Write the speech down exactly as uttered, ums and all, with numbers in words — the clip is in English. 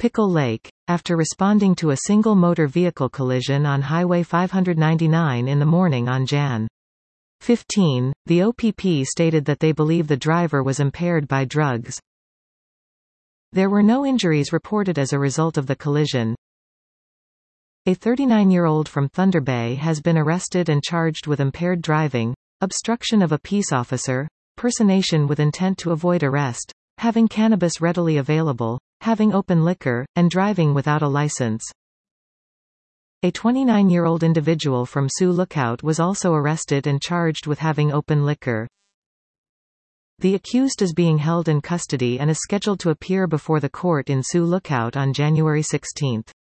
Pickle Lake, after responding to a single motor vehicle collision on Highway five ninety-nine in the morning on January fifteenth, the O P P stated that they believe the driver was impaired by drugs. There were no injuries reported as a result of the collision. A thirty-nine-year-old from Thunder Bay has been arrested and charged with impaired driving, obstruction of a peace officer, personation with intent to avoid arrest, having cannabis readily available, having open liquor, and driving without a license. A twenty-nine-year-old individual from Sioux Lookout was also arrested and charged with having open liquor. The accused is being held in custody and is scheduled to appear before the court in Sioux Lookout on January sixteenth.